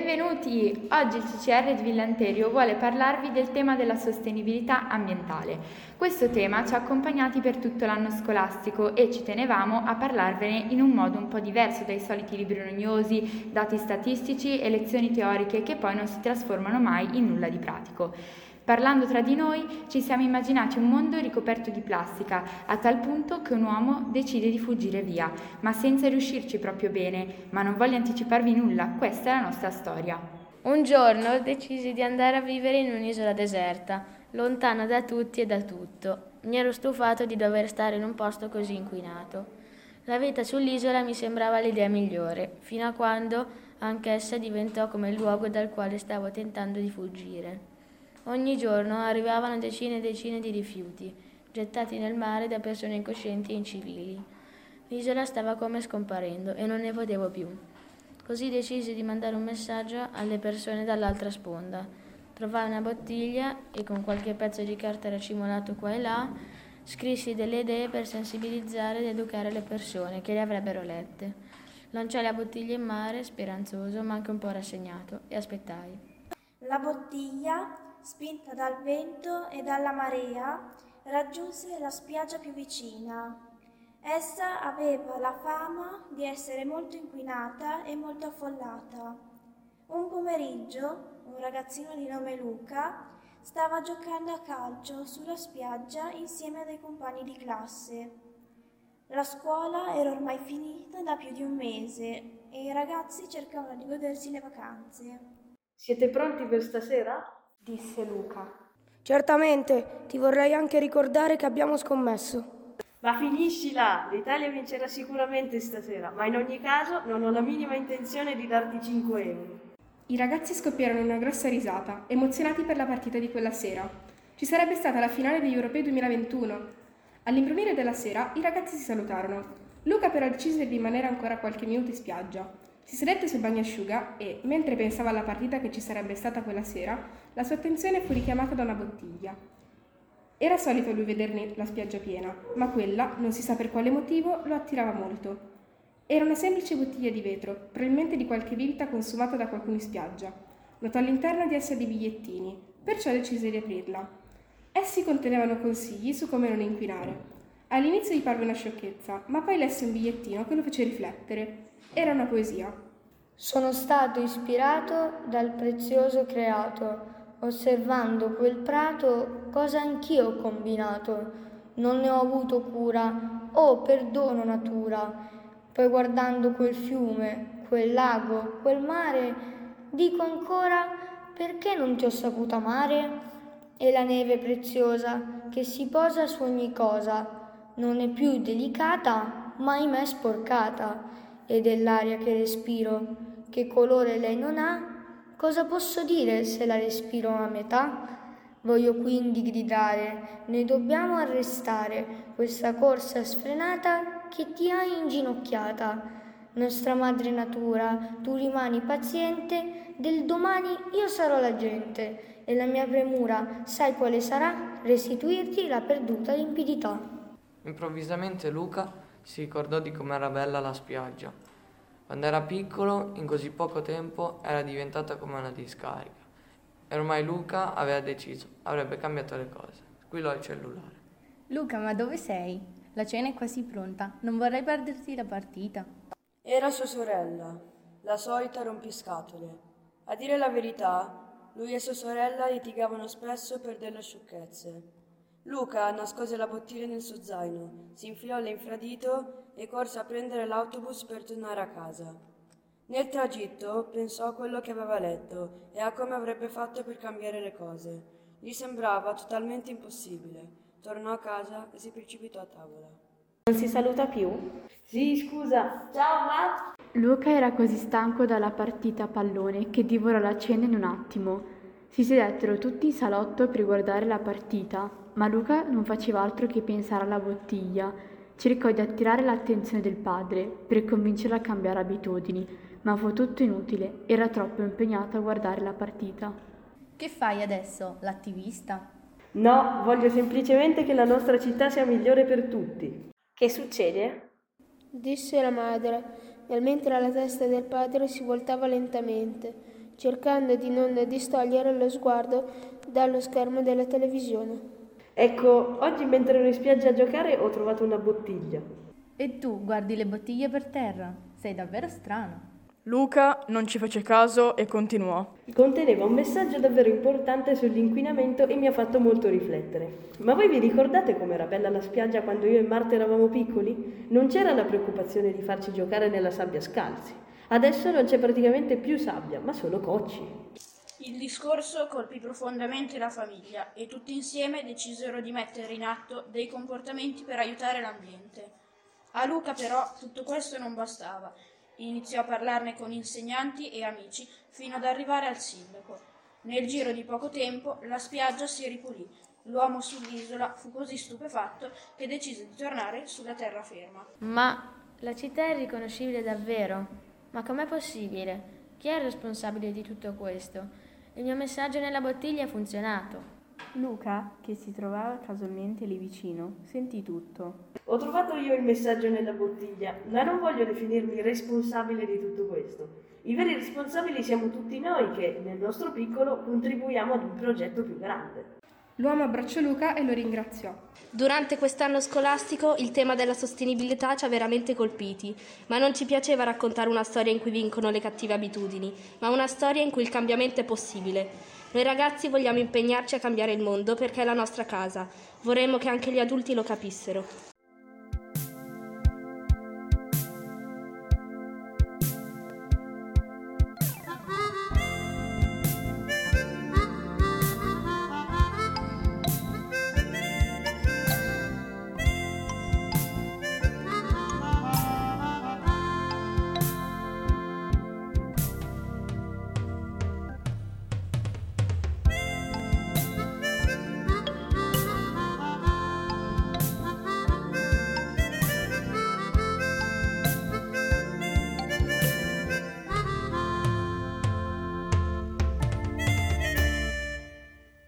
Benvenuti! Oggi il CCR di Villanterio vuole parlarvi del tema della sostenibilità ambientale. Questo tema ci ha accompagnati per tutto l'anno scolastico e ci tenevamo a parlarvene in un modo un po' diverso dai soliti libri rognosi, dati statistici e lezioni teoriche che poi non si trasformano mai in nulla di pratico. Parlando tra di noi, ci siamo immaginati un mondo ricoperto di plastica, a tal punto che un uomo decide di fuggire via, ma senza riuscirci proprio bene. Ma non voglio anticiparvi nulla, questa è la nostra storia. Un giorno decisi di andare a vivere in un'isola deserta, lontano da tutti e da tutto. Mi ero stufato di dover stare in un posto così inquinato. La vita sull'isola mi sembrava l'idea migliore, fino a quando anch'essa diventò come il luogo dal quale stavo tentando di fuggire. Ogni giorno arrivavano decine e decine di rifiuti, gettati nel mare da persone incoscienti e incivili. L'isola stava come scomparendo e non ne potevo più. Così decisi di mandare un messaggio alle persone dall'altra sponda. Trovai una bottiglia e con qualche pezzo di carta racimolato qua e là, scrissi delle idee per sensibilizzare ed educare le persone che le avrebbero lette. Lanciai la bottiglia in mare, speranzoso ma anche un po' rassegnato, e aspettai. La bottiglia, spinta dal vento e dalla marea, raggiunse la spiaggia più vicina. Essa aveva la fama di essere molto inquinata e molto affollata. Un pomeriggio, un ragazzino di nome Luca stava giocando a calcio sulla spiaggia insieme a dei compagni di classe. La scuola era ormai finita da più di un mese e i ragazzi cercavano di godersi le vacanze. Siete pronti per stasera? Disse Luca. Certamente, ti vorrei anche ricordare che abbiamo scommesso. Ma finiscila! L'Italia vincerà sicuramente stasera, ma in ogni caso non ho la minima intenzione di darti 5 euro. I ragazzi scoppiarono in una grossa risata, emozionati per la partita di quella sera. Ci sarebbe stata la finale degli Europei 2021. All'imbronire della sera, i ragazzi si salutarono. Luca però decise di rimanere ancora qualche minuto in spiaggia. Si sedette sul bagnasciuga e, mentre pensava alla partita che ci sarebbe stata quella sera, la sua attenzione fu richiamata da una bottiglia. Era solito lui vederne la spiaggia piena, ma quella, non si sa per quale motivo, lo attirava molto. Era una semplice bottiglia di vetro, probabilmente di qualche bibita consumata da qualcuno in spiaggia. Notò all'interno di essa dei bigliettini, perciò decise di aprirla. Essi contenevano consigli su come non inquinare. All'inizio gli parve una sciocchezza, ma poi lesse un bigliettino che lo fece riflettere. Era una poesia. Sono stato ispirato dal prezioso creato, osservando quel prato, cosa anch'io ho combinato. Non ne ho avuto cura, oh perdono natura. Poi guardando quel fiume, quel lago, quel mare, dico ancora, perché non ti ho saputo amare? E la neve preziosa che si posa su ogni cosa, non è più delicata, ma ahimè sporcata. E dell'aria che respiro, che colore lei non ha, cosa posso dire se la respiro a metà? Voglio quindi gridare, ne dobbiamo arrestare questa corsa sfrenata che ti ha inginocchiata. Nostra madre natura, tu rimani paziente, del domani io sarò la gente, e la mia premura, sai quale sarà? Restituirti la perduta limpidità. Improvvisamente Luca si ricordò di com'era bella la spiaggia. Quando era piccolo, in così poco tempo, era diventata come una discarica. E ormai Luca aveva deciso, avrebbe cambiato le cose. Squillò il cellulare. Luca, ma dove sei? La cena è quasi pronta. Non vorrei perderti la partita. Era sua sorella, la solita rompiscatole. A dire la verità, lui e sua sorella litigavano spesso per delle sciocchezze. Luca nascose la bottiglia nel suo zaino, si infilò l'infradito e corse a prendere l'autobus per tornare a casa. Nel tragitto pensò a quello che aveva letto e a come avrebbe fatto per cambiare le cose. Gli sembrava totalmente impossibile. Tornò a casa e si precipitò a tavola. Non si saluta più? Sì, scusa. Ciao, Matt. Luca era così stanco dalla partita a pallone che divorò la cena in un attimo. Si sedettero tutti in salotto per guardare la partita, ma Luca non faceva altro che pensare alla bottiglia. Cercò di attirare l'attenzione del padre per convincerlo a cambiare abitudini, ma fu tutto inutile, era troppo impegnato a guardare la partita. Che fai adesso, l'attivista? No, voglio semplicemente che la nostra città sia migliore per tutti. Che succede? Disse la madre, mentre la testa del padre si voltava lentamente. cercando di non distogliere lo sguardo dallo schermo della televisione. Ecco, oggi mentre ero in spiaggia a giocare ho trovato una bottiglia. E tu guardi le bottiglie per terra? Sei davvero strano. Luca non ci fece caso e continuò. Conteneva un messaggio davvero importante sull'inquinamento e mi ha fatto molto riflettere. Ma voi vi ricordate com'era bella la spiaggia quando io e Marta eravamo piccoli? Non c'era la preoccupazione di farci giocare nella sabbia scalzi. Adesso non c'è praticamente più sabbia, ma solo cocci. Il discorso colpì profondamente la famiglia e tutti insieme decisero di mettere in atto dei comportamenti per aiutare l'ambiente. A Luca però tutto questo non bastava. Iniziò a parlarne con insegnanti e amici fino ad arrivare al sindaco. Nel giro di poco tempo la spiaggia si ripulì. L'uomo sull'isola fu così stupefatto che decise di tornare sulla terraferma. Ma la città è riconoscibile davvero? Ma com'è possibile? Chi è il responsabile di tutto questo? Il mio messaggio nella bottiglia ha funzionato. Luca, che si trovava casualmente lì vicino, sentì tutto. Ho trovato io il messaggio nella bottiglia, ma non voglio definirmi responsabile di tutto questo. I veri responsabili siamo tutti noi che, nel nostro piccolo, contribuiamo ad un progetto più grande. L'uomo abbracciò Luca e lo ringraziò. Durante quest'anno scolastico il tema della sostenibilità ci ha veramente colpiti, ma non ci piaceva raccontare una storia in cui vincono le cattive abitudini, ma una storia in cui il cambiamento è possibile. Noi ragazzi vogliamo impegnarci a cambiare il mondo perché è la nostra casa. Vorremmo che anche gli adulti lo capissero.